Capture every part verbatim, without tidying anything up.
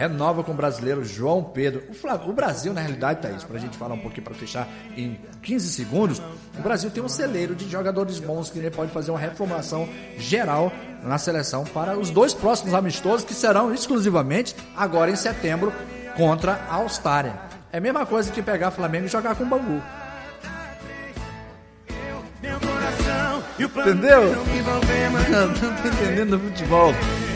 renova com o brasileiro João Pedro. O, Fla... o Brasil, na realidade, Thaís, pra gente falar um pouquinho, pra fechar em quinze segundos, o Brasil tem um celeiro de jogadores bons que ele pode fazer uma reformulação geral na seleção para os dois próximos amistosos, que serão exclusivamente agora em setembro contra a Austrália. É a mesma coisa que pegar Flamengo e jogar com o Bangu. Entendeu? Não, não tô entendendo do futebol.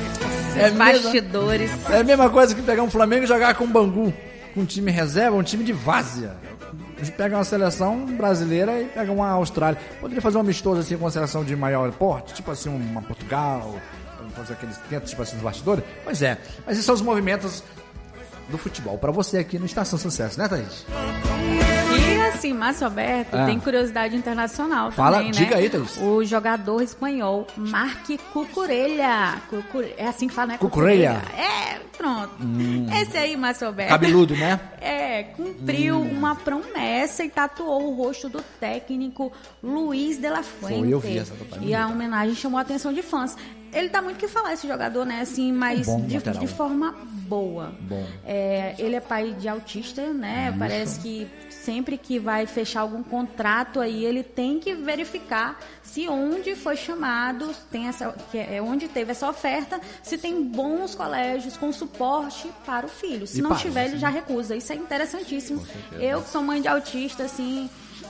É bastidores. Mesma, é a mesma coisa que pegar um Flamengo e jogar com o Bangu. Com um time reserva, um time de várzea. A gente pega uma seleção brasileira e pega uma Austrália. Poderia fazer um amistoso assim com uma seleção de maior porte, tipo assim, uma Portugal, fazer aqueles tentos, tipo assim, os bastidores. Pois é, mas esses são os movimentos do futebol. Pra você aqui no Estação Sucesso, né, Thaís? E assim, Márcio Alberto, ah. tem curiosidade internacional Fala, também, diga né? aí, Thaís. O jogador espanhol Marc Cucurella. Cucure... É assim que fala, né? Cucurella. É, pronto. Hum. Esse aí, Márcio Alberto. Cabeludo, né? É, cumpriu hum. uma promessa e tatuou o rosto do técnico Luiz de la Fuente. Foi, eu vi essa totalmente. E a homenagem chamou a atenção de fãs. Ele tá muito que falar, esse jogador, né? Assim, mas um de, de forma boa. Bom. É, ele é pai de autista, né? Isso. Parece que sempre que vai fechar algum contrato aí, ele tem que verificar se onde foi chamado, tem essa, que é onde teve essa oferta, se tem bons colégios com suporte para o filho. Se e não pais, tiver, ele né? já recusa. Isso é interessantíssimo. Eu, que sou mãe de autista, assim...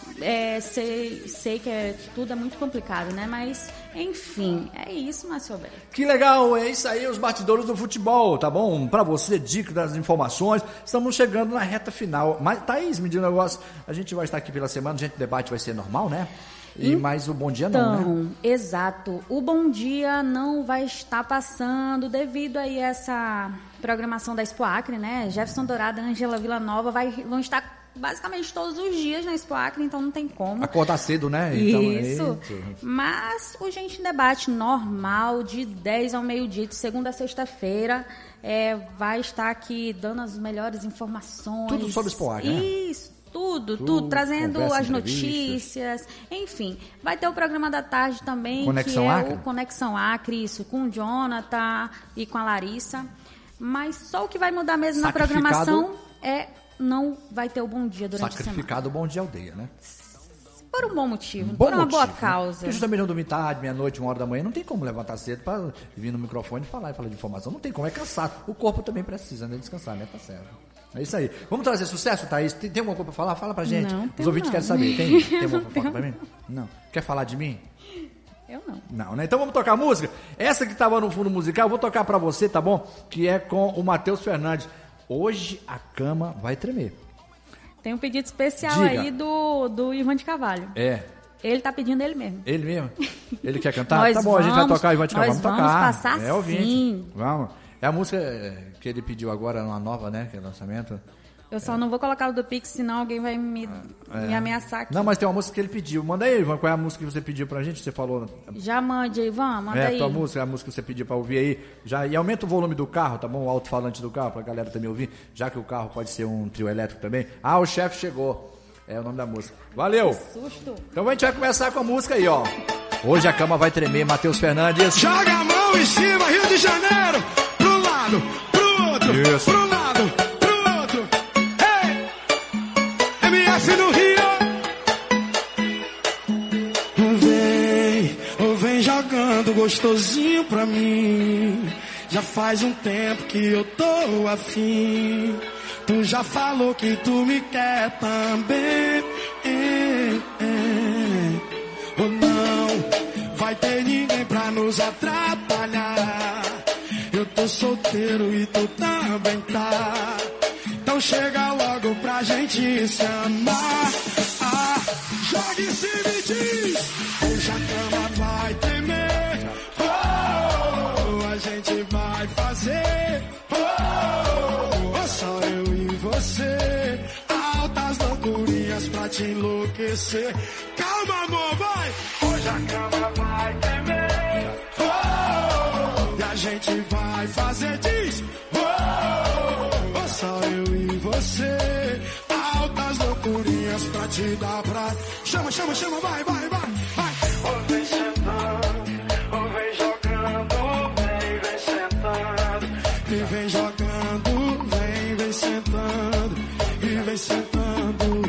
É, sei, sei que é, tudo é muito complicado, né? Mas, enfim, é isso, Márcio Alberto. Que legal, é isso aí, os bastidores do futebol, tá bom? Pra você, dica das informações. Estamos chegando na reta final. Mas, Thaís, me diz um negócio. A gente vai estar aqui pela semana, a gente debate vai ser normal, né? E então, mais o Bom Dia não, né? Exato. O Bom Dia não vai estar passando devido aí a essa programação da Expo Acre, né? Jefferson Dourado, Ângela Villanova vai, vão estar basicamente todos os dias na Expo Acre, então não tem como. Acordar cedo, né? Então, isso. É isso. Mas o Gente Debate normal, de dez ao meio-dia, de segunda a sexta-feira, é, vai estar aqui dando as melhores informações. Tudo sobre Expo Acre, né? Isso. Tudo, tudo, tudo, trazendo as notícias, enfim. Vai ter o programa da tarde também, Conexão que é Acre? o Conexão Acre, isso, com o Jonathan e com a Larissa. Mas só o que vai mudar mesmo na programação é não vai ter o Bom Dia durante a semana. Sacrificado o Bom Dia Aldeia, né? Por um bom motivo, um bom por uma motivo, boa causa. Né? Porque justamente não dormir tarde, meia-noite, uma hora da manhã, não tem como levantar cedo para vir no microfone e falar e falar de informação. Não tem como, é cansado. O corpo também precisa, né? Descansar, né? Tá certo. É isso aí. Vamos trazer sucesso, Thaís? Tem, tem alguma coisa pra falar? Fala pra gente. Não, os ouvintes não. querem saber. Tem? Tem alguma fofoca pra mim? Não. Quer falar de mim? Eu não. Não, né? Então vamos tocar música. Essa que tava no fundo musical, eu vou tocar pra você, tá bom? Que é com o Matheus Fernandes. Hoje a cama vai tremer. Tem um pedido especial Diga. aí do, do Ivan de Carvalho. É. Ele tá pedindo ele mesmo. Ele mesmo? Ele quer cantar? Nós Tá bom, vamos, a gente vai tocar, Ivan de Carvalho. Nós Vamos vamos tocar. passar É ouvinte. sim. Vamos. É a música que ele pediu agora, uma nova, né? Que é lançamento. Eu só é. não vou colocar o do Pix, senão alguém vai me, é. me ameaçar aqui. Não, mas tem uma música que ele pediu. Manda aí, Ivan, qual é a música que você pediu pra gente? Você falou. Já mande, Ivan, manda é, aí. É, a tua música, a música que você pediu pra ouvir aí. Já, e aumenta o volume do carro, tá bom? O alto-falante do carro, pra galera também ouvir. Já que o carro pode ser um trio elétrico também. Ah, o chefe chegou. É o nome da música. Valeu! Que susto! Então a gente vai começar com a música aí, ó. Hoje a cama vai tremer, Matheus Fernandes. Joga a mão em cima, Rio de Janeiro. Pro lado, pro outro. Isso. Pro lado, pro outro. Ei! M F no Rio. Vem, ou vem jogando gostosinho pra mim. Já faz um tempo que eu tô afim. Tu já falou que tu me quer também. É, é. Ou não vai ter ninguém pra nos atrapalhar. Eu tô solteiro e tu também tá. Então chega logo pra gente se amar. Ah, joga em cima e diz: hoje a cama vai tremer. Oh, a gente vai fazer. Oh, só eu e você, altas loucurinhas pra te enlouquecer. Calma, amor, vai! Hoje a cama vai tremer. Oh, e a gente vai fazer, diz. Oh, oh, só eu e você, altas loucurinhas pra te dar pra... Chama, chama, chama, vai, vai, vai, vai! Oh, vem sentando, oh, vem jogando, vem, vem sentando, e vem jogando. sentando, e vem sentando.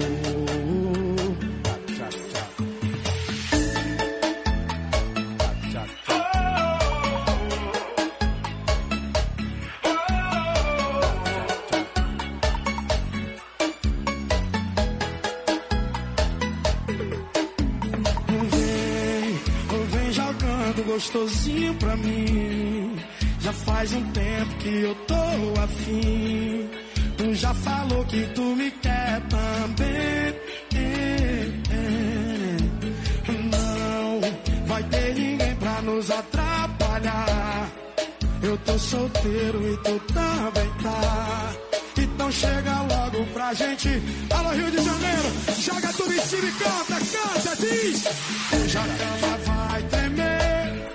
Gostosinho pra mim. Já faz um tempo que eu tô afim. Tu já falou que tu me quer também. É, é. Não vai ter ninguém pra nos atrapalhar. Eu tô solteiro e tu também tá. Então chega logo pra gente. Alô, Rio de Janeiro, joga tudo em cima e canta, canta, diz. Hoje a cama vai tremer.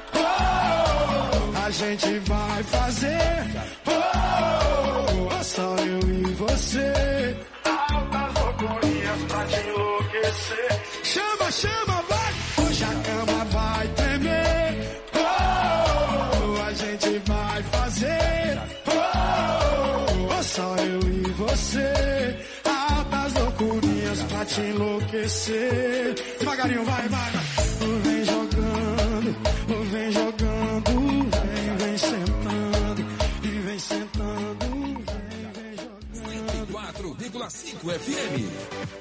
A gente vai fazer oh, oh, só eu e você. Altas loucurinhas pra te enlouquecer. Chama, chama, vai. Hoje a cama vai tremer. Oh, a gente vai fazer oh, oh, só eu e você. Altas loucurinhas pra te enlouquecer. Devagarinho, vai, vai, vai. Vem jogando, vem jogando. Vem sentando, e vem sentando, vem, vem jogando. cento e quatro vírgula cinco F M.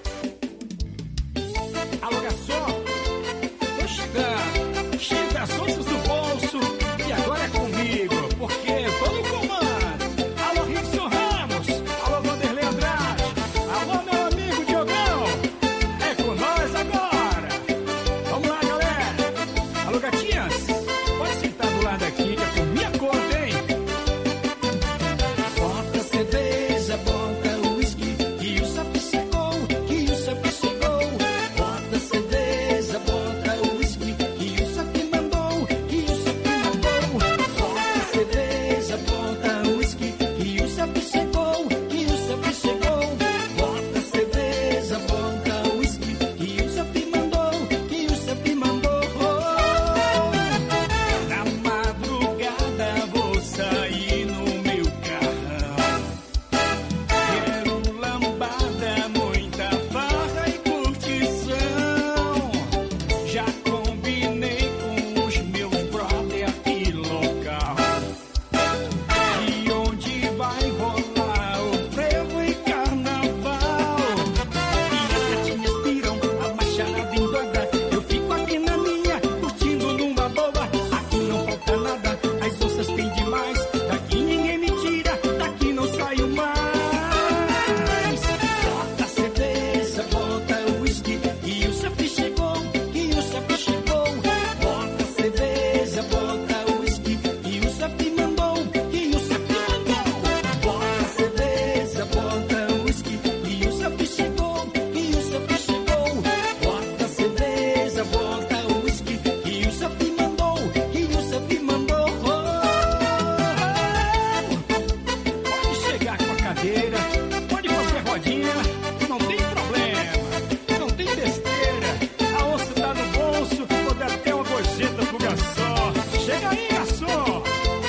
Alô, garçom, tô chegando, cheio das onças do bolso, e agora é comigo, porque eu tô no comando. Alô, Rickson Ramos, alô, Vanderlei Andrade, alô, meu amigo Diogão, é com nós agora. Vamos lá, galera. Alô, gatinhas, pode sentar do lado aqui, que é por minha conta, hein? Bota cerveja, bota uísque, que o sapo chegou, que o sapo chegou. Bota cerveja, bota uísque, que o sapo mandou, que o sapo mandou. Bota cerveja, bota uísque, que o sapo chegou, que o sapo chegou. Bota cerveja, bota uísque, que o sapo mandou, que o sapo mandou. Na madrugada vou sair no meu carrão. Quero lambada, muita farra e curtição. Já combinei com os meus brother e local. E onde vai rolar o frevo e carnaval. E as gatinhas piram, a macharada endoida. Eu fico aqui na minha, curtindo numa boa. Aqui não falta nada, as onças têm demais. Daqui ninguém me tira, daqui não saio mais. Bota cerveja, bota uísque, que o sapo chegou, que o sapo chegou. Bota cerveja, bota uísque, que o sapo mandou, que o sapo mandou. Bota cerveja, bota uísque, que o sapo chegou, que o sapo chegou. Bota cerveja, bota uísque, que o sapo mandou, que o sapo mandou. Pode chegar com a cadeira, pode fazer rodinha, não tem problema, não tem besteira. A onça tá no bolso, vou dar até uma gorjeta pro garçom. Chega aí, garçom.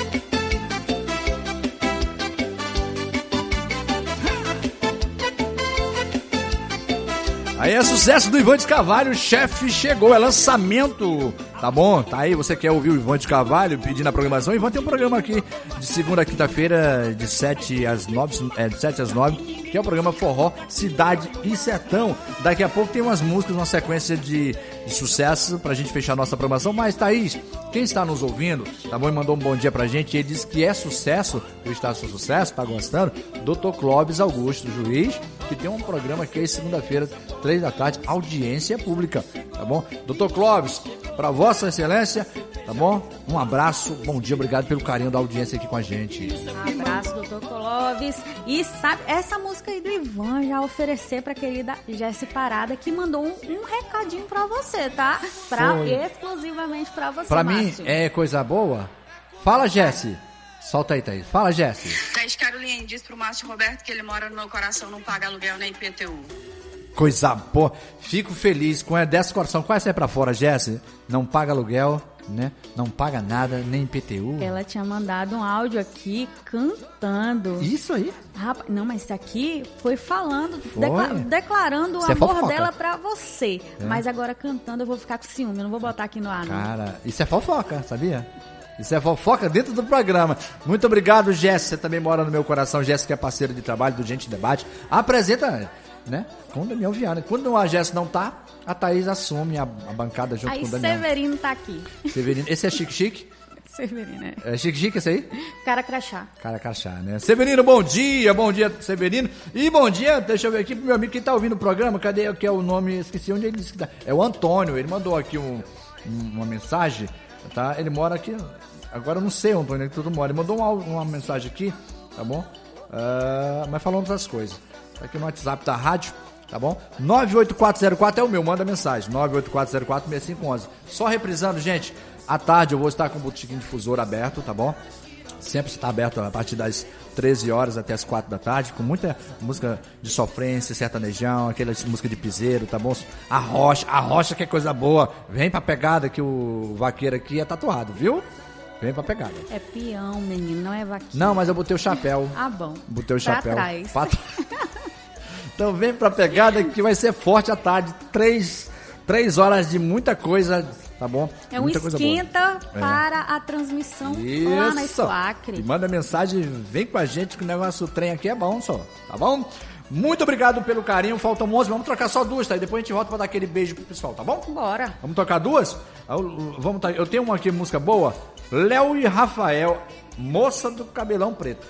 Aí é sucesso do Ivan de Carvalho, o chefe chegou, é lançamento, tá bom? Tá aí, você quer ouvir o Ivan de Carvalho pedindo a programação? O Ivan tem um programa aqui de segunda a quinta-feira, de sete às nove, é, de sete às nove, que é o programa Forró, Cidade e Sertão. Daqui a pouco tem umas músicas, uma sequência de, de sucesso pra gente fechar a nossa programação. Mas, Thaís, quem está nos ouvindo, tá bom? E mandou um bom dia pra gente, ele disse que é sucesso, eu está com sucesso, tá gostando? doutor Clóvis Augusto, juiz, que tem um programa aqui segunda-feira, três da tarde, audiência pública, tá bom? doutor Clóvis, pra Vossa Excelência, tá bom? Um abraço, bom dia, obrigado pelo carinho da audiência aqui com a gente. Abraço, doutor Clóvis. E sabe, essa música aí do Ivan já oferecer pra querida Jessi Parada, que mandou um, um recadinho pra você, tá? Pra, exclusivamente pra você, Pra Márcio. mim, é coisa boa? Fala, Jessi. Solta aí, Thaís. Fala, Jessi. Thaís Caroline, diz pro Márcio Roberto que ele mora no meu coração, não paga aluguel nem I P T U. Coisa boa. Fico feliz com essa dessa coração. Qual é essa aí pra fora, Jessi? Não paga aluguel. né? Não paga nada, nem I P T U. Ela tinha mandado um áudio aqui cantando. Isso aí? Rapaz, não, mas isso aqui foi falando, Foi? decla- declarando Isso o é amor fofoca. dela pra você. É. Mas agora cantando eu vou ficar com ciúme, eu não vou botar aqui no ar, não. Cara, isso é fofoca, sabia? Isso é fofoca dentro do programa. Muito obrigado, Jéssica. Você também mora no meu coração. Jéssica é parceira de trabalho do Gente Debate. Apresenta, né? Com o Daniel Viana. Quando a Jéssica não tá, a Thaís assume a, a bancada junto Aí com o Daniel. Severino tá aqui. Severino. Esse é Chique Chique? Severino, é. É Chique Chique esse aí? Cara crachá. Cara crachá, né? Severino, bom dia. Bom dia, Severino. E bom dia, deixa eu ver aqui pro meu amigo que tá ouvindo o programa. Cadê que é o nome? Esqueci onde ele disse que tá. É o Antônio. Ele mandou aqui um, um- uma mensagem, tá? Ele mora aqui... Agora eu não sei, Antônio, que tudo mora. Ele mandou uma, uma mensagem aqui, tá bom? Ah, mas falando outras coisas. Tá aqui no WhatsApp da rádio, tá bom? nove oito quatro zero quatro é o meu, manda mensagem. nove oito quatro zero quatro seis cinco um um. Só reprisando, gente, à tarde eu vou estar com o Botequim Difusor aberto, tá bom? Sempre está aberto a partir das treze horas até as quatro da tarde, com muita música de sofrência, sertanejão, aquela música de piseiro, tá bom? A rocha, a rocha que é coisa boa. Vem pra pegada que o vaqueiro aqui é tatuado, viu? Vem pra pegada. É peão, menino, não é vaquinha. Não, mas eu botei o chapéu. Ah, bom. Botei o Pra chapéu. trás. Pra trás. Então vem pra pegada que vai ser forte à tarde. Três, três horas de muita coisa, tá bom? É um muita coisa esquenta boa. para a transmissão Isso. lá na E Escoacre. manda mensagem, vem com a gente que o negócio do trem aqui é bom só, tá bom? Muito obrigado pelo carinho, faltam onze, vamos trocar só duas, tá? E depois a gente volta pra dar aquele beijo pro pessoal, tá bom? Bora. Vamos tocar duas? Eu, vamos, eu tenho uma aqui, música boa, Léo e Rafael, Moça do Cabelão Preto.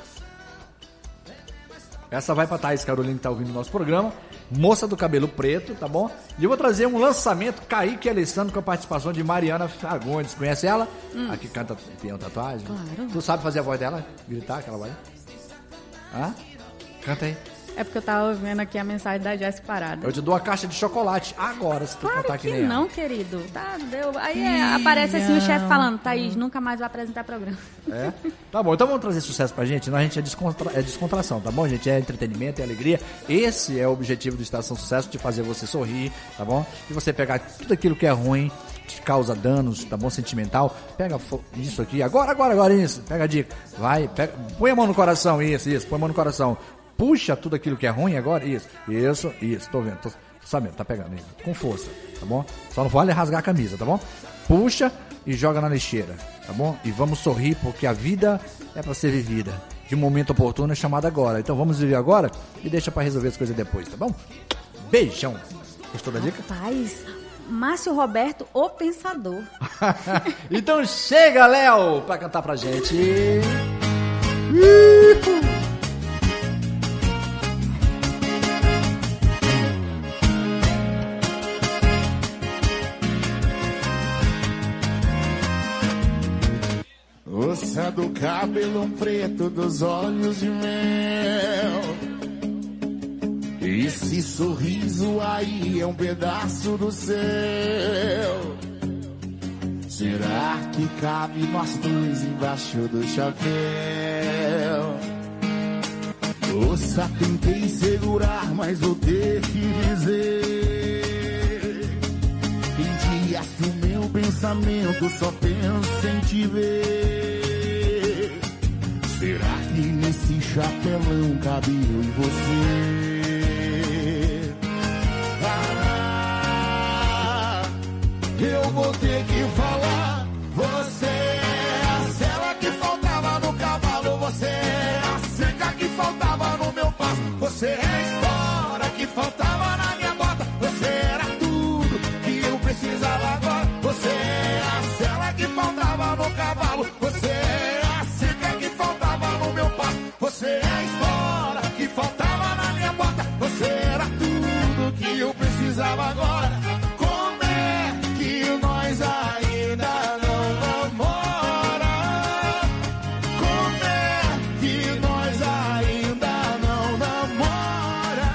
Essa vai pra Thaís Carolina que tá ouvindo o nosso programa, Moça do Cabelo Preto, tá bom? E eu vou trazer um lançamento, Kaique e Alessandro, com a participação de Mariana Fagundes. Conhece ela? Hum. A que canta Peão Tatuagem? Claro. Tu sabe fazer a voz dela? Gritar aquela voz? Hã? Canta aí. É porque eu tava ouvindo aqui a mensagem da Jéssica Parada. Eu te dou a caixa de chocolate agora, se tu Claro cantar que, que nem não, ela. querido. Tá, deu. Aí é, aparece assim o chefe falando, Thaís, nunca mais vai apresentar programa. É? Tá bom, então vamos trazer sucesso pra gente. Não, a gente é, descontra... é descontração, tá bom, gente? É entretenimento, é alegria. Esse é o objetivo do Estação Sucesso, de fazer você sorrir, tá bom? E você pegar tudo aquilo que é ruim, te causa danos, tá bom? Sentimental. Pega fo- isso aqui, agora, agora, agora, isso. Pega a dica. Vai, pega... põe a mão no coração, isso, isso. Põe a mão no coração. Puxa tudo aquilo que é ruim agora, isso. Isso, isso. Tô vendo, tô, tô sabendo, tá pegando aí. Com força, tá bom? Só não vale rasgar a camisa, tá bom? Puxa e joga na lixeira, tá bom? E vamos sorrir, porque a vida é pra ser vivida. De um momento oportuno é chamado agora. Então vamos viver agora e deixa pra resolver as coisas depois, tá bom? Beijão. Gostou da dica? Rapaz, Márcio Roberto, o pensador. Então chega, Léo, pra cantar pra gente. Moça do cabelo preto, dos olhos de mel. Esse sorriso aí é um pedaço do céu. Será que cabe nós dois embaixo do chapéu? Moça, tentei segurar, mas vou ter que dizer. Tem dias que o meu pensamento só pensa em te ver. Será que nesse chapelão cabe eu e você? Ah, eu vou ter que falar. Você é a sela que faltava no cavalo. Você é a seca que faltava no meu passo. Você é a história que faltava na minha bota. Você era tudo que eu precisava agora. Você é a sela que faltava no cavalo. Você é a seca que faltava no meu passo. Você é a história que faltava na minha bota. Você era tudo que eu precisava agora. Como é que nós ainda não namora? Como é que nós ainda não namora?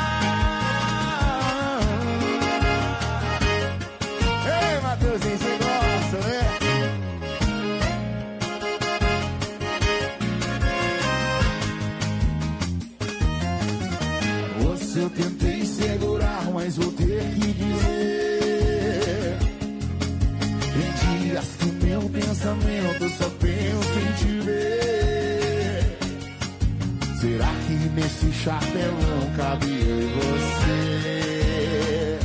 Ei, Matheusinho, você gosta, né? Você eu tentei segurar, mas vou ter que dizer. Tem dias que pensamento só penso em te ver. Será que nesse chapelão cabe eu e você?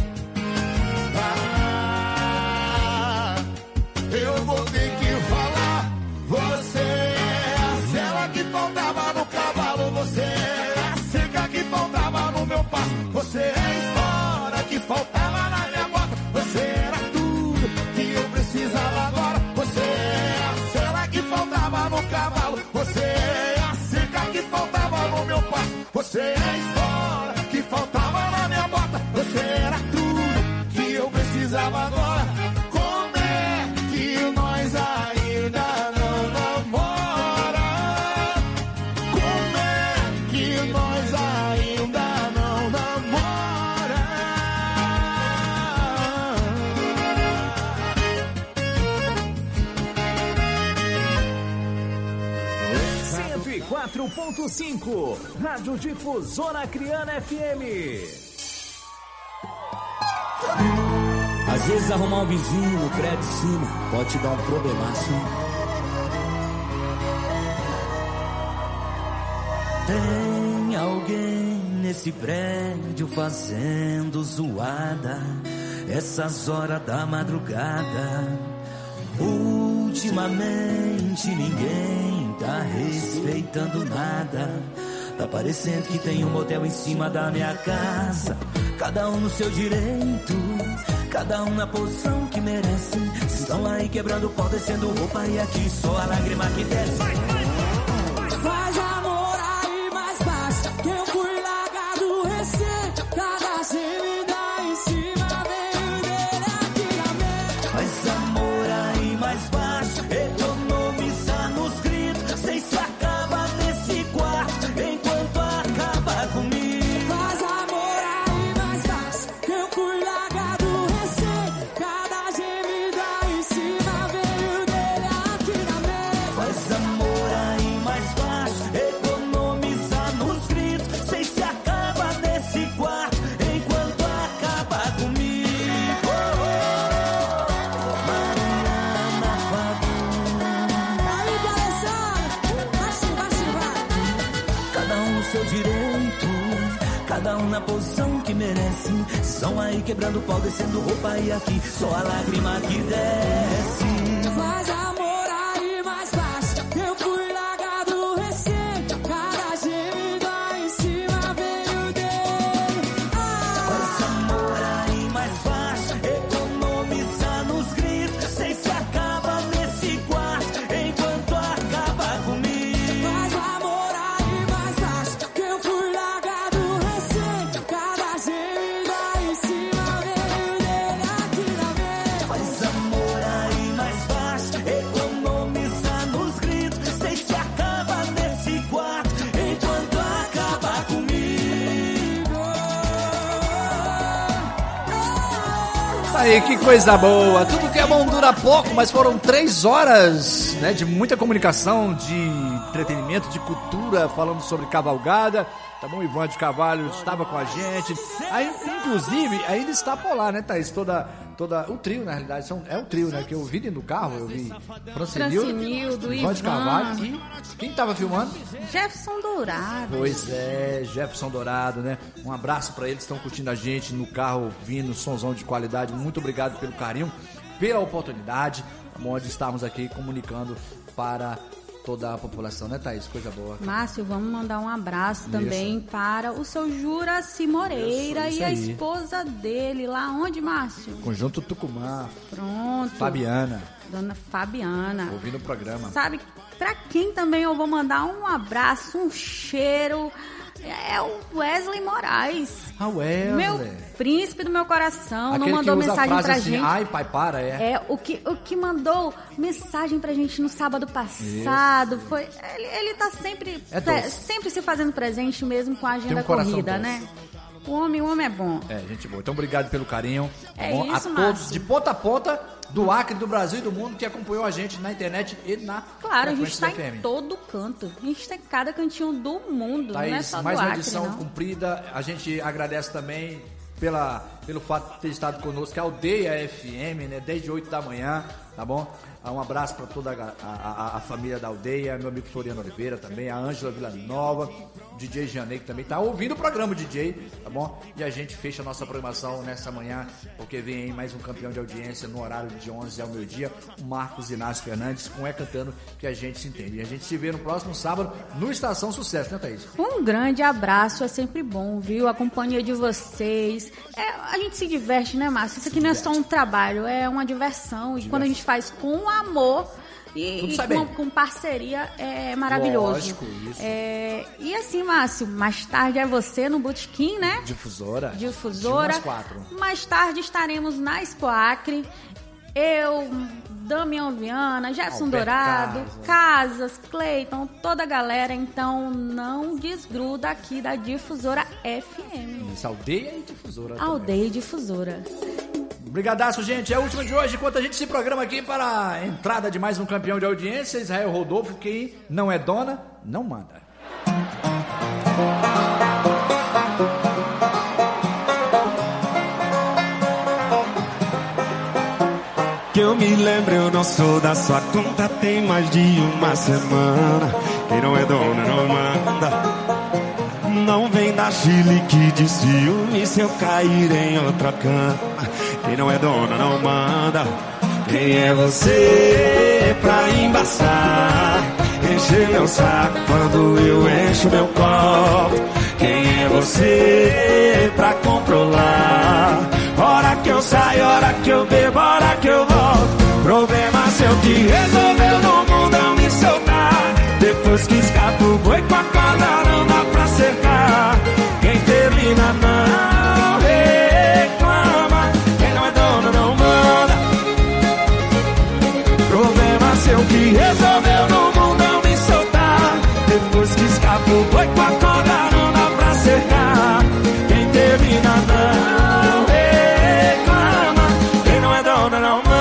Ah, eu vou ter que falar. Você é a cela que faltava no cavalo. Você é a seca que faltava no meu passo. Você é a história que faltava na minha bota. Você era tudo que eu precisava agora. Você é a cela que faltava no cavalo. Você é a seca que faltava no meu passo. Você é a história que faltava na minha bota. Você era tudo que eu precisava agora. Como é que nós ainda não namora? Como é que nós ainda não namora? cento e quatro ponto cinco, Rádio Difusora Criana F M. Às vezes arrumar um vizinho no prédio de cima pode te dar um problemaço. Tem alguém nesse prédio fazendo zoada essas horas da madrugada. Ultimamente ninguém tá respeitando nada. Tá parecendo que tem um motel em cima da minha casa. Cada um no seu direito, cada um na posição que merece. Estão aí quebrando o pau, descendo roupa e aqui só a lágrima que desce. Faz amor aí mais baixo, que eu fui largado recente. Cada gemida em cima veio dele aqui na mente. Faz amor aí mais baixo, economiza nos gritos. Sei se acaba nesse quarto enquanto acaba comigo. Faz amor aí mais baixo, que eu fui largado recente. Cada gemida em cima veio dele aqui na mente. Faz amor aí mais baixo, economiza nos gritos. Sei se acaba nesse quarto enquanto acaba comigo. Mariana Fagundes. Aí, Alessandro, vai sim, vai sim, vai. Cada um no seu direito, cada um na posição que merece. São aí quebrando o pau, descendo roupa e aqui só a lágrima que desce. Faz amor aí mais baixo, que eu fui largado recente. Cada gemida em cima veio dele. Faz amor aí mais baixo, economiza nos gritos. Sei se acaba nesse quarto enquanto acaba comigo. Faz amor aí mais baixo, que eu fui largado recente. Cada gemida em cima veio dele aqui na mente. Faz amor aí mais baixo, economiza nos gritos. Sei se acaba nesse quarto enquanto acaba comigo. Tá aí, que coisa boa. Tudo que é bom dura pouco, mas foram três horas, né, de muita comunicação, de entretenimento, de cultura, falando sobre cavalgada. Tá bom, Ivan de Carvalho estava com a gente. Aí, inclusive, ainda está por lá, né, Thaís? Toda, toda, o trio, na realidade, são, é o trio, né? Que eu vi dentro do carro, eu vi Francinildo, Francinildo, Ivan de Ivan. Carvalho e quem estava filmando? Jefferson Dourado. Pois é, Jefferson Dourado, né? Um abraço pra eles, estão curtindo a gente no carro, ouvindo, sonzão de qualidade. Muito obrigado pelo carinho, pela oportunidade, onde estamos aqui comunicando para toda a população, né, Thaís? Coisa boa. Márcio, vamos mandar um abraço também para o seu Juraci Moreira Isso, isso e a aí. esposa dele. Lá onde, Márcio? Conjunto Tucumã, Pronto. Fabiana, Dona Fabiana. ouvindo o programa. Sabe, pra quem também eu vou mandar um abraço, um cheiro, é o Wesley Moraes. Ah, Wesley. Meu príncipe do meu coração. Aquele não mandou que usa a mensagem frase pra assim, gente. ai, pai, para, é. É, o que, o que mandou mensagem pra gente no sábado passado foi. Ele, ele tá sempre, É tá- doce. sempre se fazendo presente mesmo com a agenda Tem um coração corrida, doce. né? O homem, o homem é bom. É, gente boa. Então, obrigado pelo carinho. Tá É bom? isso, a todos, Márcio. de ponta a ponta, do Acre, do Brasil e do mundo, que acompanhou a gente na internet e na Claro, a gente frequência tá da F M. em todo canto. A gente tá em cada cantinho do mundo, não é Thaís, só do mais uma Acre, edição não. cumprida. A gente agradece também pela pelo fato de ter estado conosco, a Aldeia F M, né? Desde oito da manhã, tá bom? Um abraço para toda a, a, a família da Aldeia, meu amigo Floriano Oliveira também, a Ângela Villanova, o D J Janei, que também tá ouvindo o programa, D J, tá bom? E a gente fecha a nossa programação nessa manhã, porque vem aí mais um campeão de audiência no horário de onze ao meio-dia, o Marcos Inácio Fernandes, com É Cantando que a gente se entende. E a gente se vê no próximo sábado no Estação Sucesso, né, Thaís? Um grande abraço, é sempre bom, viu? A companhia de vocês. É, a gente se diverte, né, Márcio? Isso aqui não é só um trabalho, é uma diversão. E diversão. Quando a gente faz com amor e, e com, com parceria, é maravilhoso. Lógico, isso. É, e assim, Márcio, mais tarde é você no Botequim, né? Difusora. Difusora. De umas quatro. Mais tarde estaremos na Expo Acre. Eu, Damião Viana, Gerson Alberto Dourado, Casas. Casas, Cleiton, toda a galera. Então não desgruda aqui da Difusora F M. Isso, Aldeia e Difusora. Aldeia e Difusora. Brigadaço, gente. É a última de hoje, enquanto a gente se programa aqui para a entrada de mais um campeão de audiência, Israel Rodolfo. Quem não é dona, não manda. Que eu me lembre, eu não sou da sua conta, tem mais de uma semana. Quem não é dona, não manda. Não vem da chilique de ciúme se eu cair em outra cama. Quem não é dona, não manda. Quem é você pra embaçar? Encher meu saco quando eu encho meu copo. Quem é você pra controlar? Hora que eu saio, hora que eu bebo, hora que eu volto. Problema seu que resolveu no mundão me soltar. Depois que escapa o boi com a corda não dá pra cercar. Quem termina não reclama. Quem não é dono não manda. Problema seu que resolveu no mundão me soltar. Depois que escapa o boi com a corda não dá pra cercar. Quem termina não reclama. Quem não é dono não manda.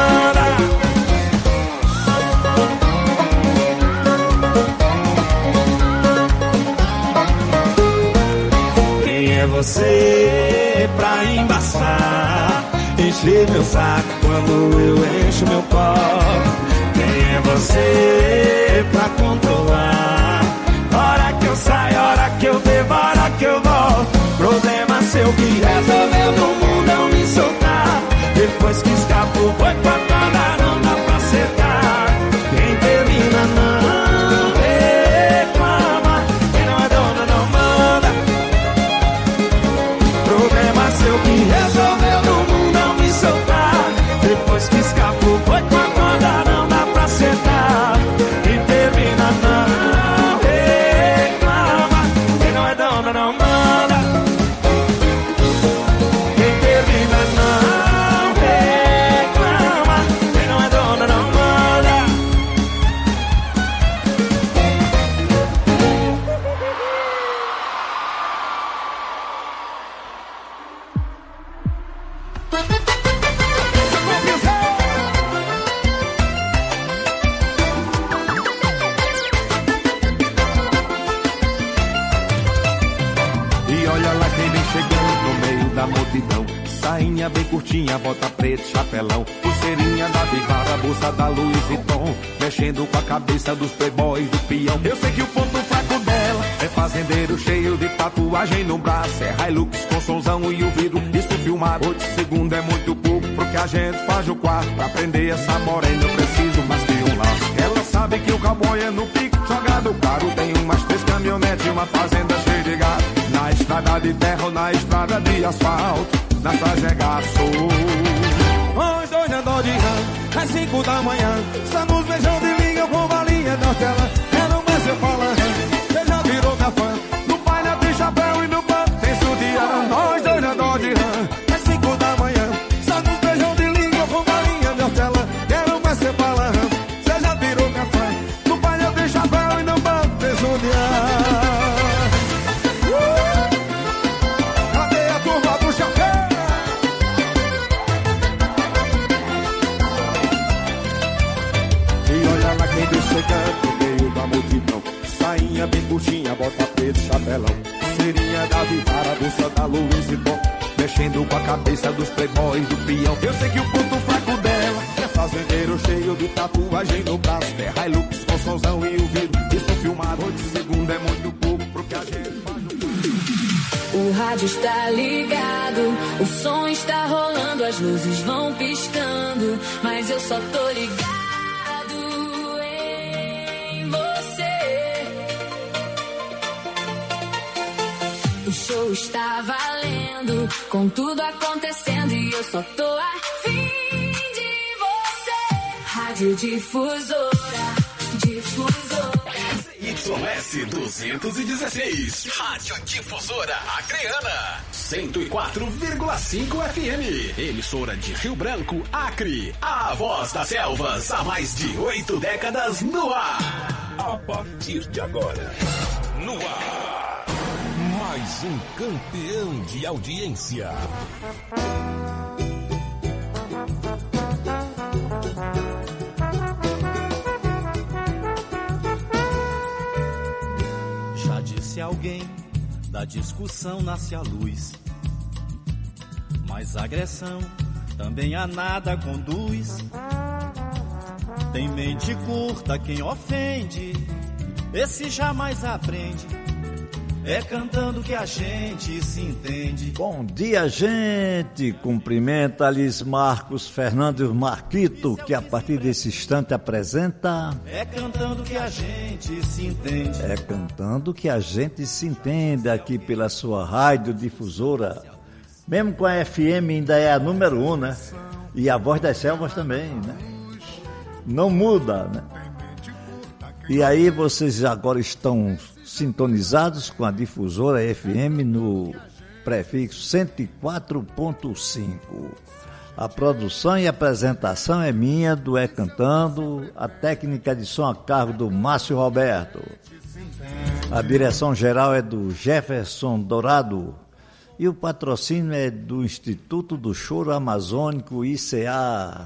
Quem é você pra embaçar? Encher meu saco quando eu encho meu copo. Quem é você pra controlar? Hora que eu saio, hora que eu bebo, hora que eu volto. Problema seu que resolveu no mundão me soltar. Depois que escapa o boi com a corda não dá pra cercar. Quem termina não reclama. Quem não é dono não manda. Problema seu que resolveu no mundão me soltar. Depois que escapa o boi com a corda não dá pra acertar. Quem termina não reclama. Quem não é dono não manda. Quem termina não reclama. Quem não é dono não manda. E olha lá quem vem chegando no meio da multidão. Sainha bem curtinha, bota preta, chapelão. Pulseirinha da Vivara, bolsa da Louis Vuitton. Mexendo com a cabeça dos playboys do peão. Eu sei que o ponto fraco dela é fazendeiro cheio de tatuagem no braço. É Hilux com sonzão e o vidro, isso filmado. Oito segundos é muito pouco pro que a gente faz no quarto. Pra prender essa morena eu preciso mais que um laço. Ela sabe que o cowboy é no pico, jogado caro. Tem umas três caminhonetes e uma fazenda cheia de gado. Na estrada de terra ou na estrada de asfalto, na trajegaço. Nós dois na dó de rã, às cinco da manhã. Estamos beijando de liga com balinha na tela. Quero mais eu falando, você já virou minha fã. No painel tem chapéu e no banco tem sutiã. Nós dois na dó de rã, às cinco da manhã. Estamos beijando de liga com balinha na tela. Quero mais você falando, você já virou minha fã. No painel tem chapéu e no banco tem sutiã. Chegando no meio da multidão. Sainha bem curtinha, bota preto, chapelão. Pulseirinha da Vivara, bolsa da Louis Vuitton. mexendo com a cabeça dos playboys do peão. Eu sei que o ponto fraco dela é fazendeiro cheio de tatuagem no braço. É Hilux com somzão e o vidro, isso filmado oito segundos é muito pouco pro que a gente faz no... O rádio está ligado, o som está rolando, as luzes vão piscando, mas eu só tô ligado em você. O show está valendo, com tudo acontecendo e eu só tô afim de você. Rádio Difusora, Difusora. Y S duzentos e dezesseis, Rádio Difusora Acreana, cento e quatro vírgula cinco F M, emissora de Rio Branco, Acre, a voz das selvas, há mais de oito décadas no ar. A partir de agora, no ar, mais um campeão de audiência. Se alguém da discussão nasce a luz, mas agressão também a nada conduz. Tem mente curta quem ofende, esse jamais aprende. É cantando que a gente se entende. Bom dia, gente. Cumprimenta Alice Marcos Fernandes Marquito, que a partir desse instante apresenta... É cantando que a gente se entende. É cantando que a gente se entende aqui pela sua rádio difusora. Mesmo com a F M ainda é a número um, né? E a voz das selvas também, né? Não muda, né? E aí vocês agora estão sintonizados com a difusora F M no prefixo cento e quatro ponto cinco. A produção e apresentação é minha, do É Cantando, a técnica de som a cargo do Márcio Roberto. A direção geral é do Jefferson Dourado e o patrocínio é do Instituto do Choro Amazônico, I C A,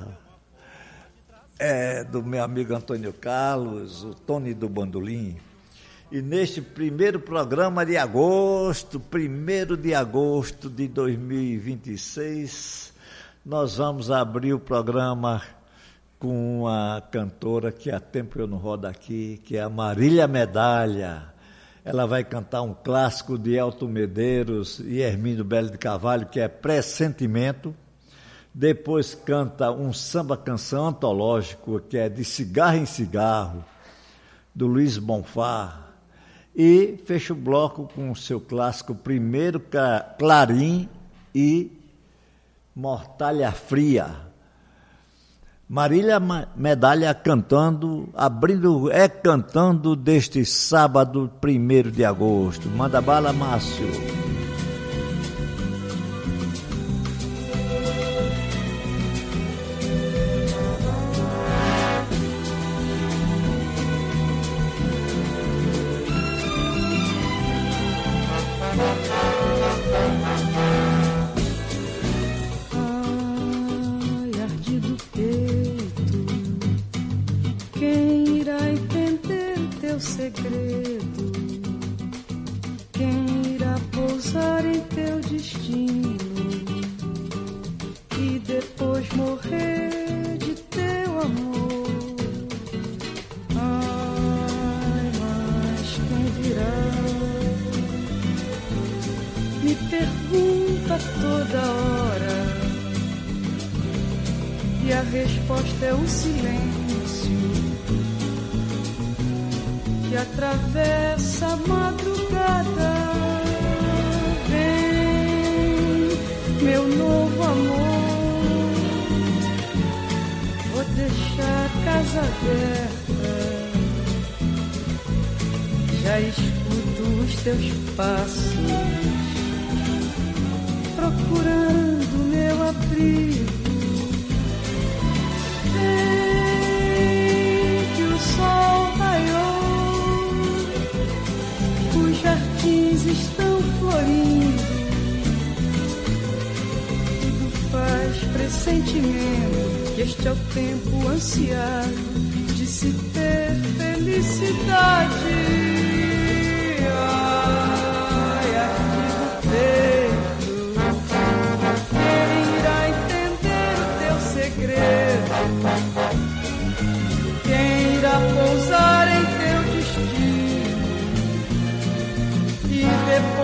é do meu amigo Antônio Carlos, o Tony do Bandolim. E neste primeiro programa de agosto, primeiro de agosto de dois mil e vinte e seis, nós vamos abrir o programa com uma cantora que há tempo eu não rodo aqui, que é a Marília Medalha. Ela vai cantar um clássico de Elton Medeiros e Hermínio Belo de Carvalho, que é Pressentimento. Depois canta um samba-canção antológico, que é De Cigarro em Cigarro, do Luiz Bonfá. E fecha o bloco com o seu clássico Primeiro Clarim e Mortalha Fria. Marília Medalha cantando, abrindo É Cantando deste sábado, primeiro de agosto. Manda bala, Márcio.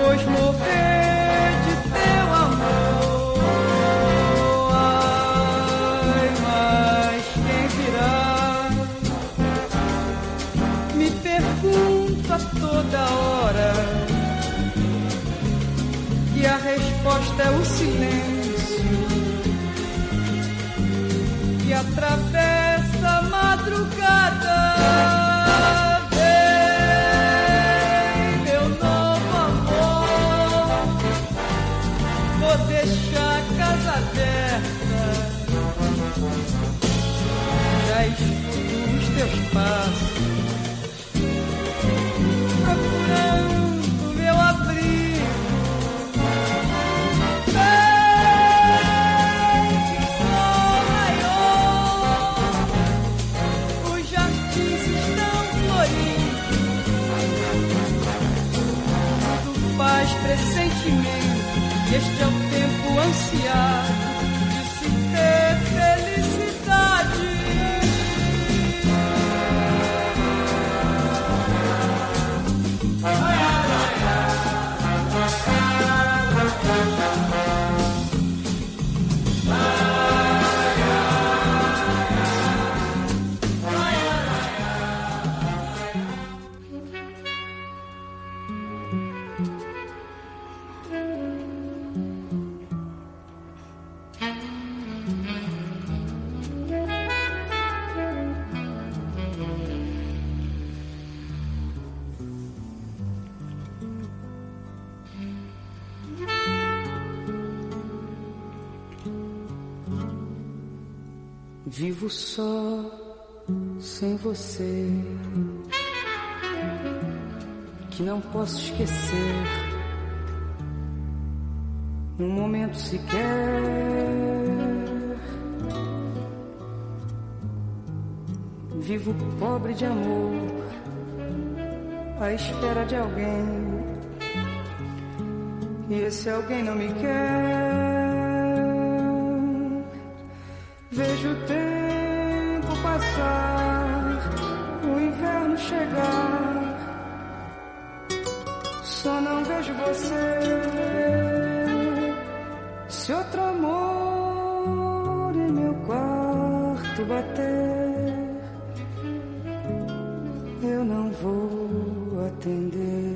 depois morrer de teu amor. Ai, mas quem virá? Me pergunto a toda hora, e a resposta é o silêncio que atravessa a madrugada. Vem, meu novo amor, vou deixar a casa aberta. Já escuto os teus passos procurando meu abrigo. Vem, que o sol raiou, os jardins estão floridos, tudo faz pressentimento, e este é o tempo ansiado de se ter felicidade. Vivo só sem você, que não posso esquecer num momento sequer. Vivo pobre de amor, à espera de alguém, e esse alguém não me quer. Vejo o tempo passar, o inverno chegar, só não vejo você. Se outro amor em meu quarto bater, eu não vou atender.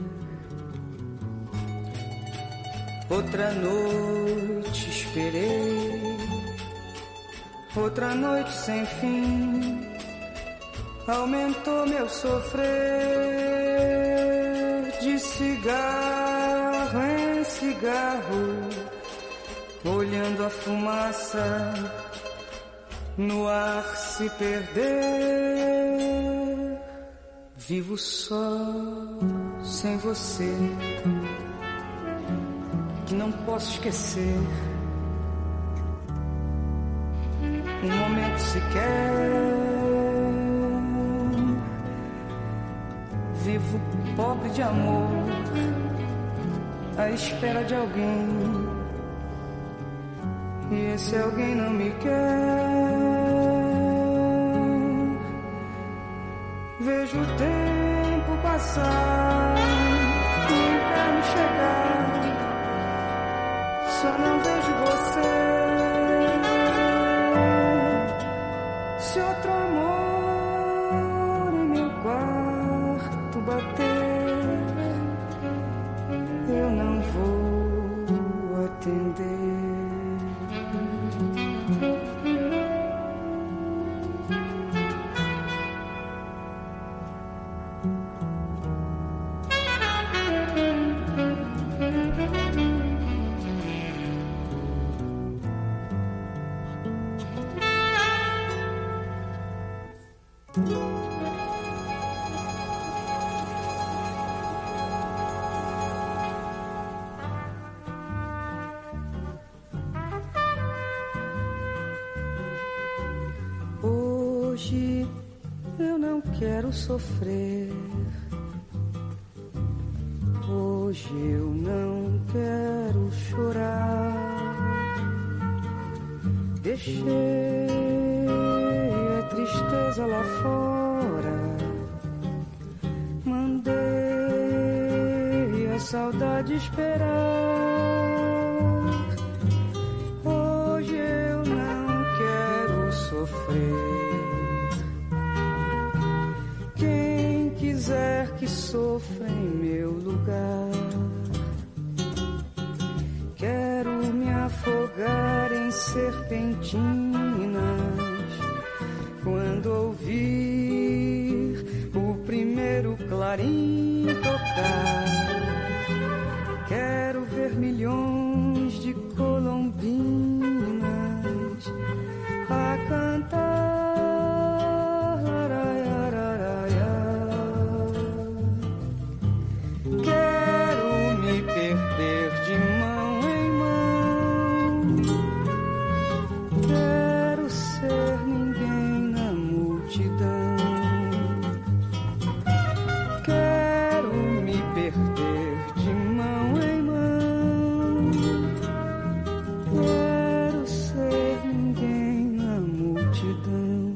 Outra noite esperei, outra noite sem fim, aumentou meu sofrer, de cigarro em cigarro, olhando a fumaça no ar se perder. Vivo só sem você, que não posso esquecer um momento sequer. Vivo pobre de amor, à espera de alguém, e esse alguém não me quer. Vejo o tempo passar, o inverno chegar, só não vejo você. Se outro amor em meu quarto bater, eu não vou atender. Hoje eu não quero sofrer, hoje eu não quero chorar. Deixei a tristeza lá fora, mandei a saudade esperar. Hoje eu não quero sofrer. Quem quiser que sofra em meu lugar. Quero me afogar em serpentinas quando ouvir o primeiro clarim tocar. Quero ver milhões de colombinas a cantar. Quero me perder de mão em mão. Quero ser ninguém na multidão. Quero me perder de mão em mão. Quero ser ninguém na multidão.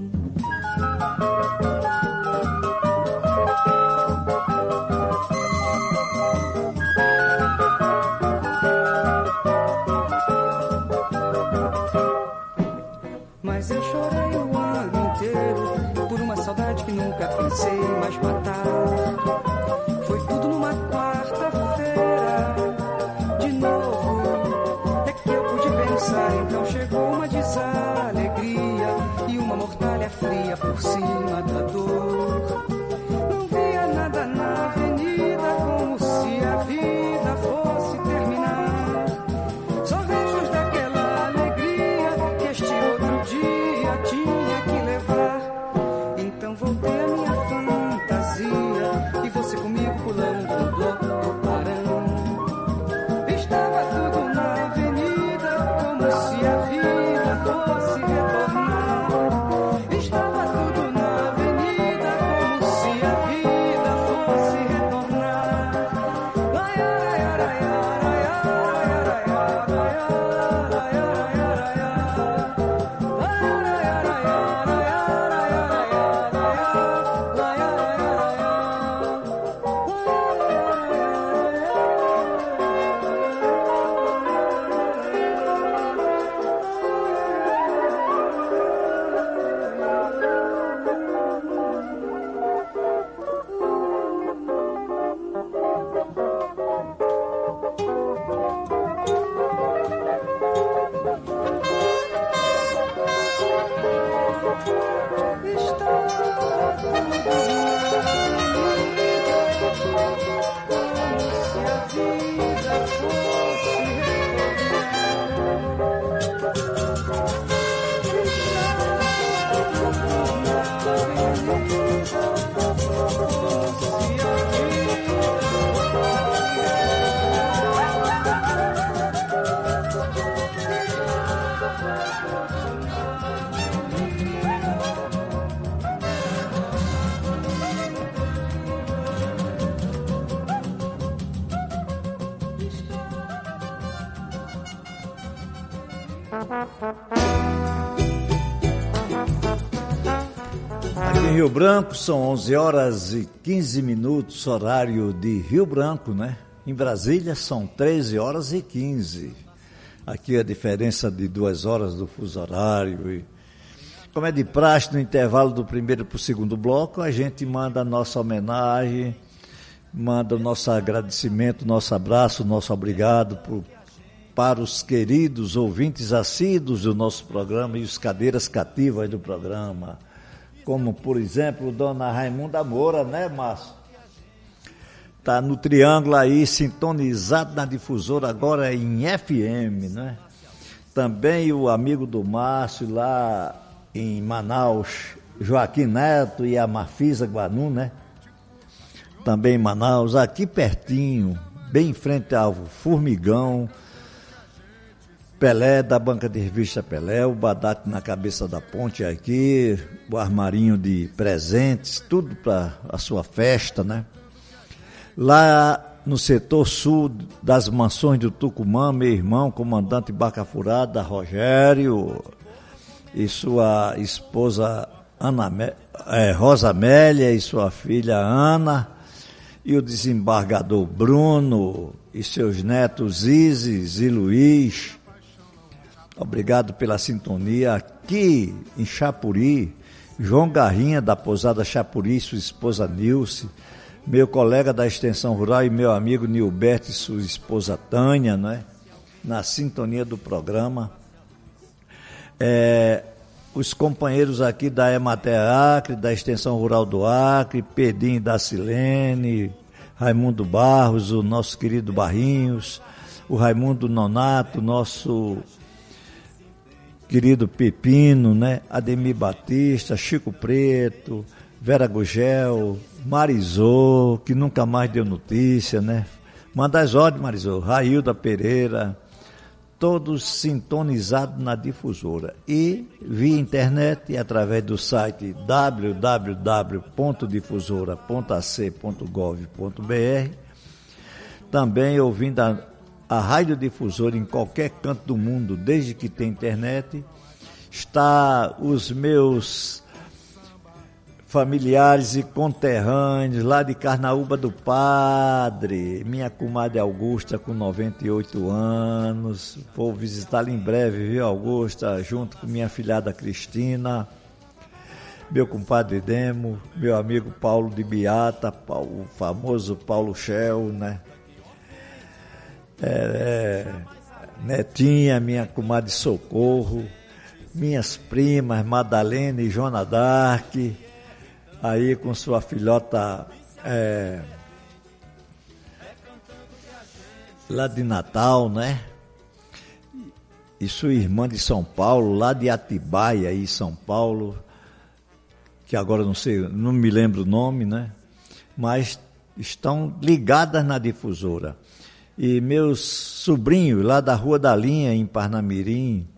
Mas eu chorei o ano inteiro por uma saudade que nunca pensei mais matar. Foi tudo numa quarta-feira. De novo é que eu pude pensar. Então chegou uma desalegria e uma mortalha fria por cima da dor. Não via nada na avenida, como se a vida fosse terminar. Só restos daquela alegria que este outro dia tinha que levar. Então voltei à minha fantasia e você comigo pulando no bloco do Parão. Estava tudo na avenida, como se a vida fosse retornar. Estava tudo na avenida, como se a vida fosse retornar. Aqui em Rio Branco são onze horas e quinze minutos, horário de Rio Branco, né? Em Brasília são treze horas e quinze. Aqui a diferença de duas horas do fuso horário. E, como é de praxe, no intervalo do primeiro para o segundo bloco, a gente manda a nossa homenagem, manda o nosso agradecimento, nosso abraço, nosso obrigado por, para os queridos ouvintes assíduos do nosso programa e os cadeiras cativas do programa. Como, por exemplo, Dona Raimunda Moura, né, Márcio? Está no Triângulo aí, sintonizado na difusora agora em F M, né? Também o amigo do Márcio lá em Manaus, Joaquim Neto e a Marfisa Guanu, né? Também em Manaus, aqui pertinho, bem em frente ao Formigão, Pelé, da banca de revista Pelé, o Badate na cabeça da ponte aqui, o armarinho de presentes, tudo para a sua festa, né? Lá no setor sul das mansões do Tucumã, meu irmão, comandante Barca Furada, Rogério, e sua esposa Ana, é, Rosa Amélia e sua filha Ana, e o desembargador Bruno e seus netos Isis e Luiz. Obrigado pela sintonia. Aqui em Chapuri, João Garrinha, da Pousada Chapuri, sua esposa Nilce, meu colega da Extensão Rural e meu amigo Nilberto e sua esposa Tânia, né? Na sintonia do programa. É, os companheiros aqui da Emater Acre, da Extensão Rural do Acre, Pedinho da Silene, Raimundo Barros, o nosso querido Barrinhos, o Raimundo Nonato, nosso querido Pepino, né? Ademir Batista, Chico Preto, Vera Gugel, Marizô, que nunca mais deu notícia, né? Manda as ordens, Marizô, Railda Pereira, todos sintonizados na difusora. E via internet, através do site w w w ponto difusora ponto a c ponto gov ponto b r, também ouvindo a, a Rádio Difusora em qualquer canto do mundo, desde que tem internet. Está os meus familiares e conterrâneos lá de Carnaúba do Padre, minha comadre Augusta com noventa e oito anos, vou visitá-la em breve, viu, Augusta, junto com minha filhada Cristina, meu compadre Demo, meu amigo Paulo de Beata, o famoso Paulo Shell, né? É, é, Netinha, minha comadre Socorro, minhas primas Madalena e Joana Dark, aí com sua filhota é, lá de Natal, né? E sua irmã de São Paulo, lá de Atibaia, aí São Paulo, que agora não sei, não me lembro o nome, né? Mas estão ligadas na difusora. E meus sobrinhos lá da Rua da Linha, em Parnamirim,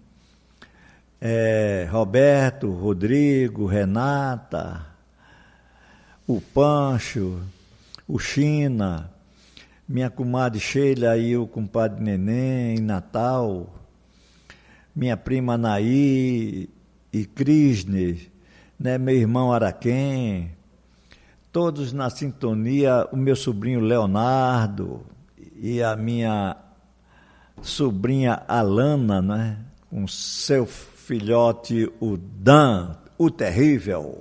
é, Roberto, Rodrigo, Renata, o Pancho, o China, minha comadre Sheila e o compadre Neném em Natal, minha prima Anaí e Crisne, né, meu irmão Araquém, todos na sintonia, o meu sobrinho Leonardo e a minha sobrinha Alana, né, com seu filhote, o Dan, o terrível.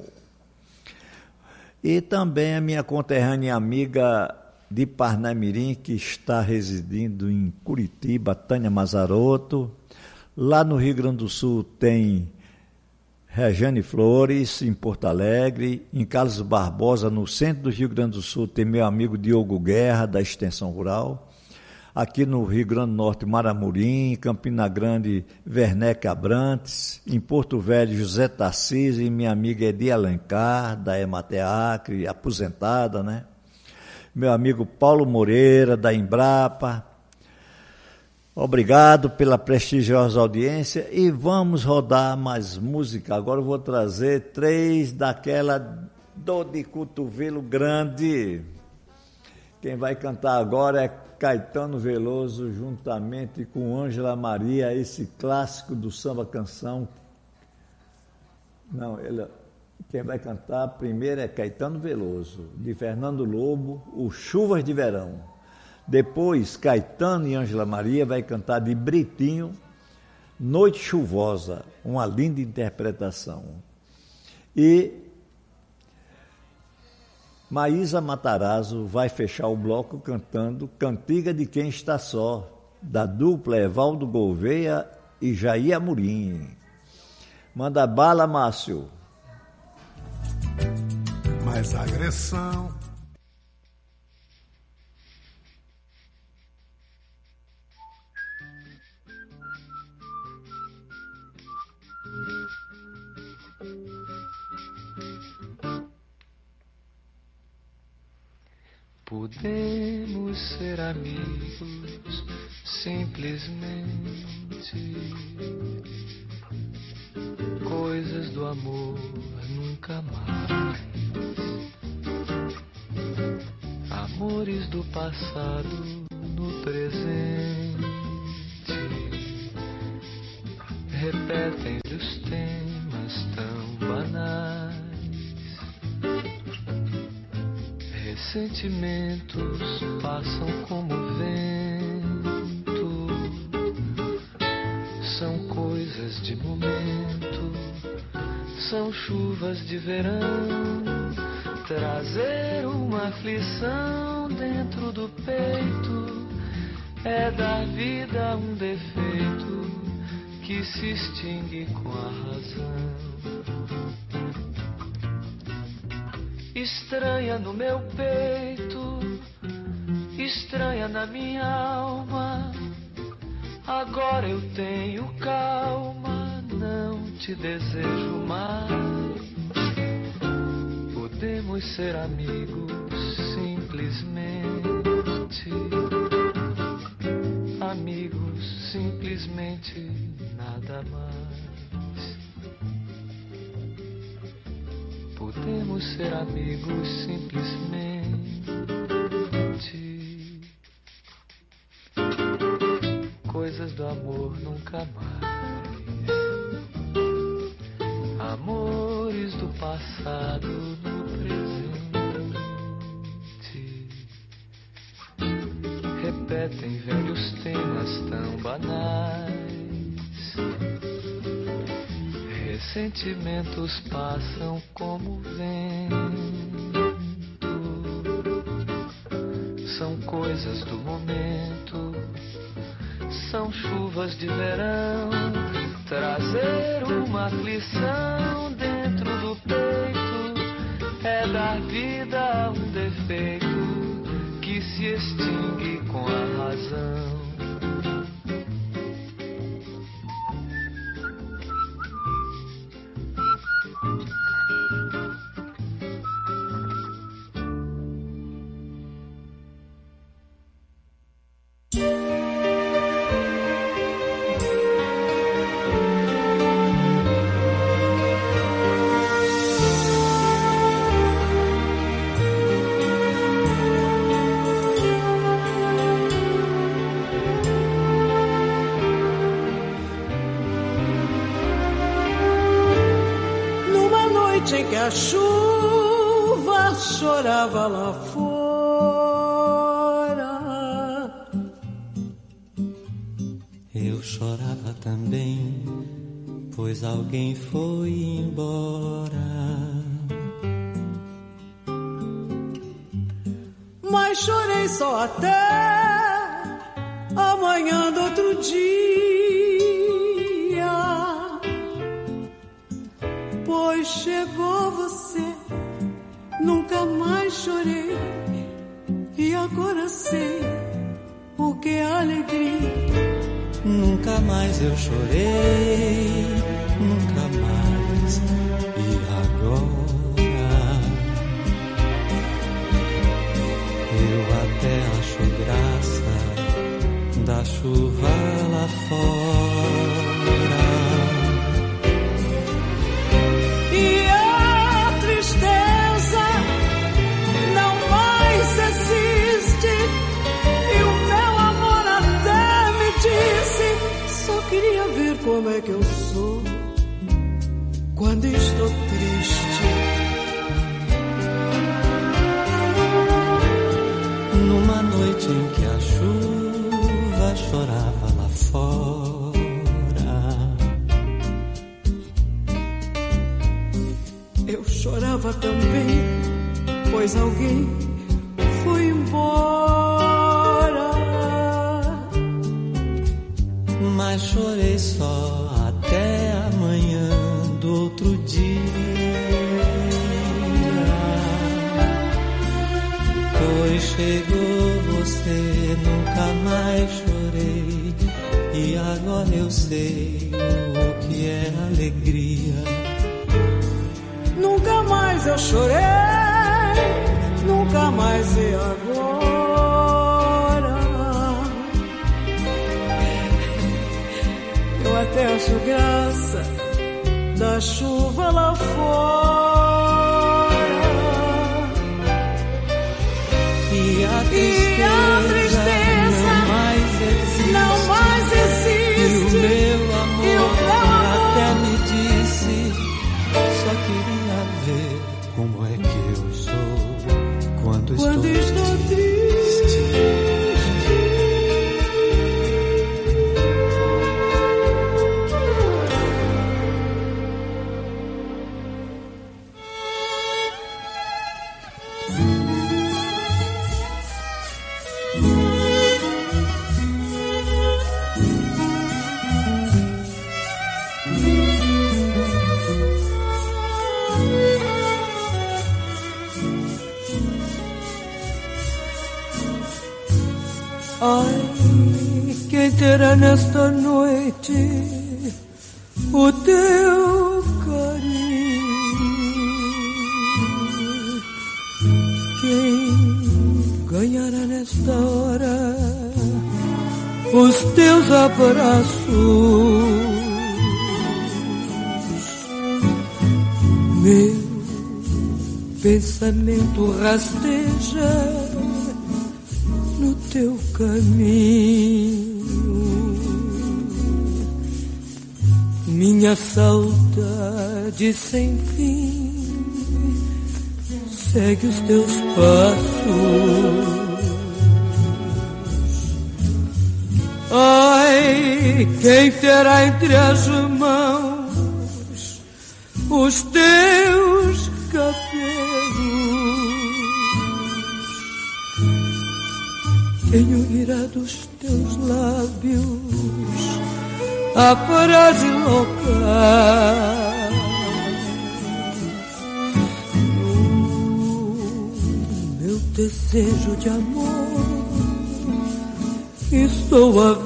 E também a minha conterrânea amiga de Parnamirim, que está residindo em Curitiba, Tânia Mazarotto. Lá no Rio Grande do Sul tem Rejane Flores, em Porto Alegre. Em Carlos Barbosa, no centro do Rio Grande do Sul, tem meu amigo Diogo Guerra, da Extensão Rural. Aqui no Rio Grande do Norte, Maramurim, Campina Grande, Werneck Abrantes, em Porto Velho, José Tarcísio e minha amiga Edi Alencar, da Emater Acre, aposentada, né? Meu amigo Paulo Moreira, da Embrapa. Obrigado pela prestigiosa audiência e vamos rodar mais música. Agora eu vou trazer três daquela dor de cotovelo grande. Quem vai cantar agora é Caetano Veloso, juntamente com Ângela Maria, esse clássico do samba canção. Não, ele, quem vai cantar primeiro é Caetano Veloso, de Fernando Lobo, o Chuvas de Verão. Depois, Caetano e Ângela Maria vai cantar de Britinho, Noite Chuvosa, uma linda interpretação. E Maísa Matarazzo vai fechar o bloco cantando Cantiga de Quem Está Só, da dupla Evaldo Gouveia e Jair Amorim. Manda bala, Márcio. Mais agressão. Podemos ser amigos, simplesmente coisas do amor nunca mais. Amores do passado no presente repetem os temas tão banais. Sentimentos passam como vento, são coisas de momento, são chuvas de verão, trazer uma aflição dentro do peito, é dar vida a um defeito que se extingue com a razão. Estranha no meu peito, estranha na minha alma. Agora eu tenho calma, não te desejo mais. Podemos ser amigos simplesmente, amigos simplesmente, nada mais. Podemos ser amigos simplesmente, coisas do amor nunca mais, amores do passado no presente, repetem velhos temas tão banais. Sentimentos passam como vento, são coisas do momento, são chuvas de verão, trazer uma aflição dentro do peito, é dar vida a um defeito que se extingue com a razão. Em que a chuva chorava lá fora, eu chorava também, pois alguém foi embora. Mas chorei só até amanhã do outro dia, pois chegou você, nunca mais chorei, e agora sei o que é alegria. Nunca mais eu chorei, nunca mais, e agora eu até acho graça da chuva lá fora. E a tristeza não mais existe, e o meu amor até me disse: só queria ver como é que eu sou quando estou triste. Numa noite em que a chuva chorava lá fora, eu chorava também, pois alguém foi embora. Mas chorei só até amanhã do outro dia, pois chegou você, nunca mais chorei, e agora eu sei o que é alegria. Nunca mais eu chorei, nunca mais e agora eu até acho graça da chuva lá fora. E a tristeza, e a tristeza não mais existe, não mais existe, e o meu amor, e o meu amor até me disse: só queria ver como é que eu sou quando estou quem terá nesta noite o teu carinho? Quem ganhará nesta hora os teus abraços? Meu pensamento rasteja no teu caminho, minha saudade sem fim segue os teus passos. Ai, quem terá entre as mãos os teus cabelos? Quem ouvirá dos teus lábios a frase louca? No meu desejo de amor estou a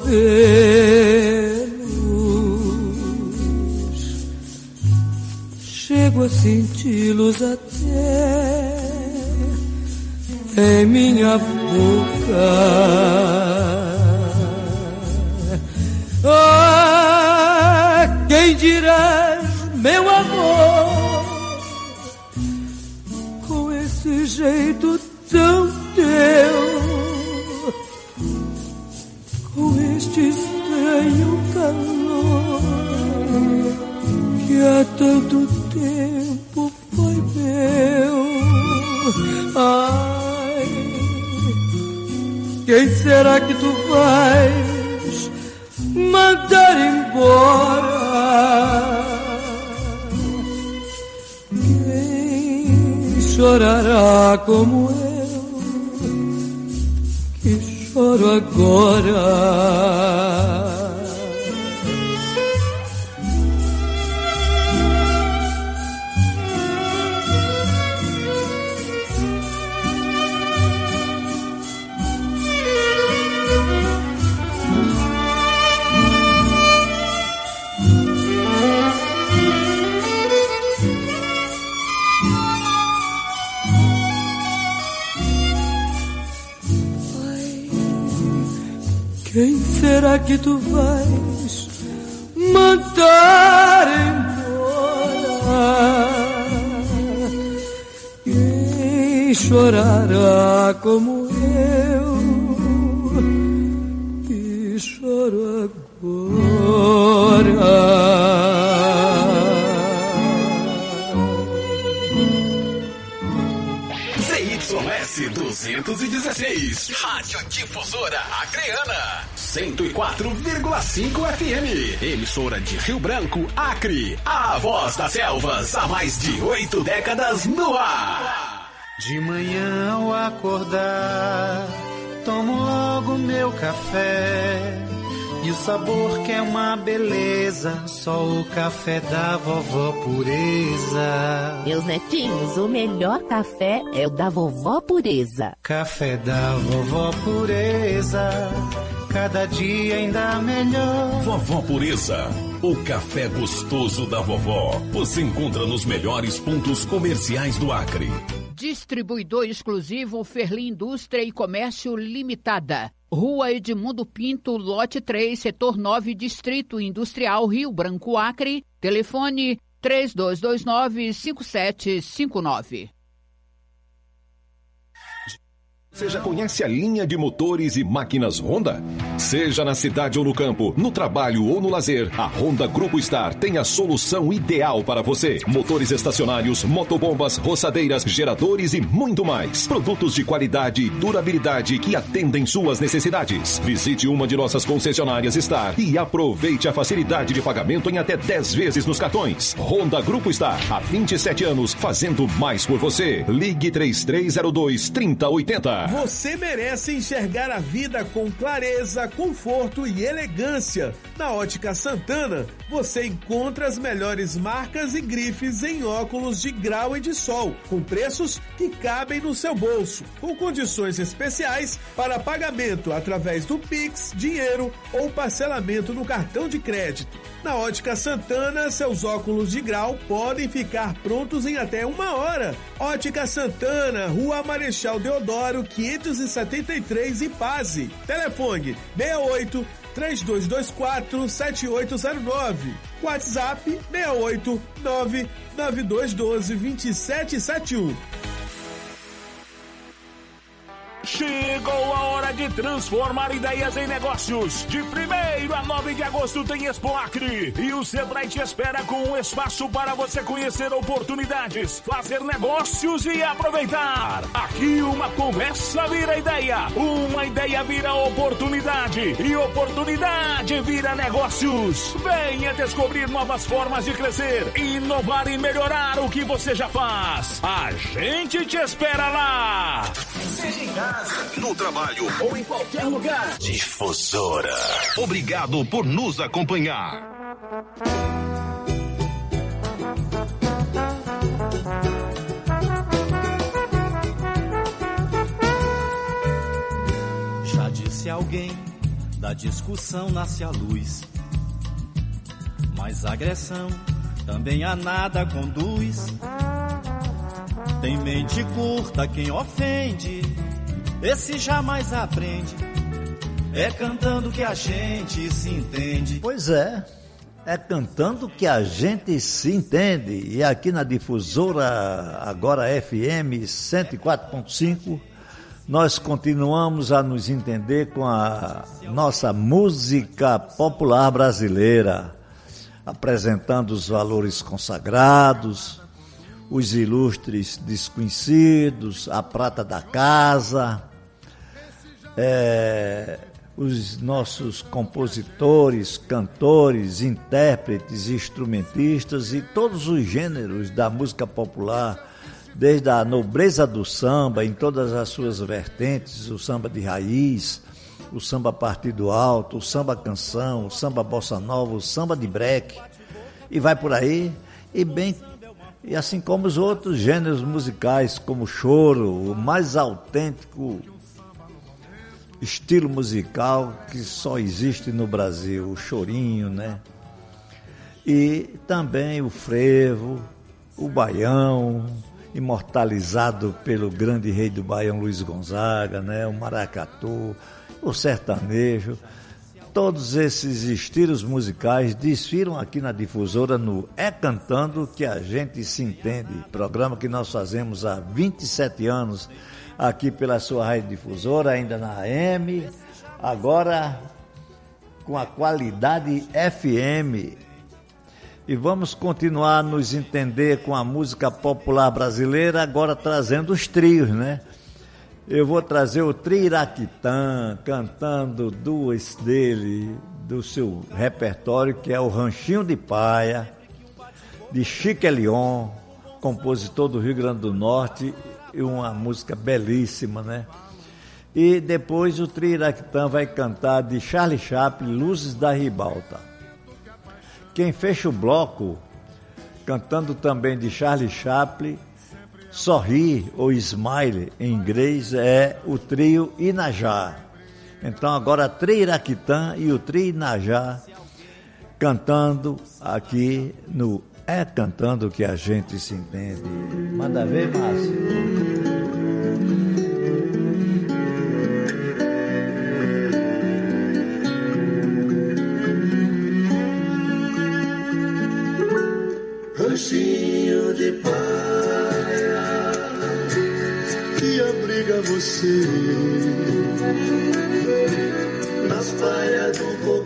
vê-los, chego a senti-los até em minha boca. Ah, quem dirás, meu amor, com esse jeito tão teu, com este estranho calor que há tanto tempo foi meu. Ai, quem será que tu vais mandar embora? Quem chorará como eu que choro agora? Quem será que tu vais mandar embora? Quem chorará como eu que choro agora? duzentos e dezesseis, Rádio Difusora Acreana, cento e quatro vírgula cinco F M, emissora de Rio Branco, Acre, a voz das selvas, há mais de oito décadas no ar. De manhã ao acordar, tomo logo meu café, e o sabor que é uma beleza, só o café da vovó Pureza. Meus netinhos, o melhor café é o da vovó Pureza. Café da vovó Pureza, cada dia ainda melhor. Vovó Pureza, o café gostoso da vovó. Você encontra nos melhores pontos comerciais do Acre. Distribuidor exclusivo Ferli Indústria e Comércio Limitada. Rua Edmundo Pinto, lote três, setor nove, Distrito Industrial, Rio Branco, Acre. Telefone três dois dois nove, cinco sete cinco nove. Você já conhece a linha de motores e máquinas Honda? Seja na cidade ou no campo, no trabalho ou no lazer, a Honda Grupo Star tem a solução ideal para você. Motores estacionários, motobombas, roçadeiras, geradores e muito mais. Produtos de qualidade e durabilidade que atendem suas necessidades. Visite uma de nossas concessionárias Star e aproveite a facilidade de pagamento em até dez vezes nos cartões. Honda Grupo Star, há vinte e sete anos, fazendo mais por você. Ligue três três zero dois, três zero oito zero. Santana. Você merece enxergar a vida com clareza, conforto e elegância. Na Ótica Santana, você encontra as melhores marcas e grifes em óculos de grau e de sol, com preços que cabem no seu bolso, com condições especiais para pagamento através do Pix, dinheiro ou parcelamento no cartão de crédito. Na Ótica Santana, seus óculos de grau podem ficar prontos em até uma hora. Ótica Santana, Rua Marechal Deodoro, quinhentos e setenta e três, Ipase. Telefone seis oito, três dois dois quatro, sete oito zero nove. WhatsApp seis oito, nove nove dois um dois, dois sete sete um. Chegou a hora de transformar ideias em negócios. De primeiro a nove de agosto tem Expo Acre. E o Sebrae te espera com um espaço para você conhecer oportunidades, fazer negócios e aproveitar. Aqui uma conversa vira ideia, uma ideia vira oportunidade e oportunidade vira negócios. Venha descobrir novas formas de crescer, inovar e melhorar o que você já faz. A gente te espera lá. Seja em casa, no trabalho ou em qualquer lugar. Difusora. Obrigado por nos acompanhar. Já disse alguém, da discussão nasce a luz, mas a agressão também a nada conduz. Tem mente curta quem ofende, esse jamais aprende. É cantando que a gente se entende. Pois é, é cantando que a gente se entende. E aqui na Difusora, agora F M cento e quatro ponto cinco, nós continuamos a nos entender com a nossa música popular brasileira, apresentando os valores consagrados, os ilustres desconhecidos, a prata da casa, é, os nossos compositores, cantores, intérpretes, instrumentistas e todos os gêneros da música popular, desde a nobreza do samba, em todas as suas vertentes, o samba de raiz, o samba partido alto, o samba canção, o samba bossa nova, o samba de breque, e vai por aí, e bem... E assim como os outros gêneros musicais, como o choro, o mais autêntico estilo musical que só existe no Brasil, o chorinho, né? E também o frevo, o baião, imortalizado pelo grande rei do baião Luiz Gonzaga, né? O maracatu, o sertanejo. Todos esses estilos musicais desfilam aqui na Difusora no É Cantando que a gente se entende, programa que nós fazemos há vinte e sete anos aqui pela sua rádio Difusora, ainda na A M, agora com a qualidade F M. E vamos continuar a nos entender com a música popular brasileira, agora trazendo os trios, né? Eu vou trazer o Trio Iraquitã, cantando duas dele, do seu repertório, que é o Ranchinho de Paia, de Chique Elion, compositor do Rio Grande do Norte, e uma música belíssima, né? E depois o Trio Iraquitã vai cantar de Charlie Chaplin, Luzes da Ribalta. Quem fecha o bloco, cantando também de Charlie Chaplin, Sorri ou Smile em inglês, é o trio Inajá. Então agora Trio Iraquitã e o trio Inajá cantando aqui no É Cantando que a gente se entende. Manda ver, Márcio. Ranchinho de paia que abriga você nas praias do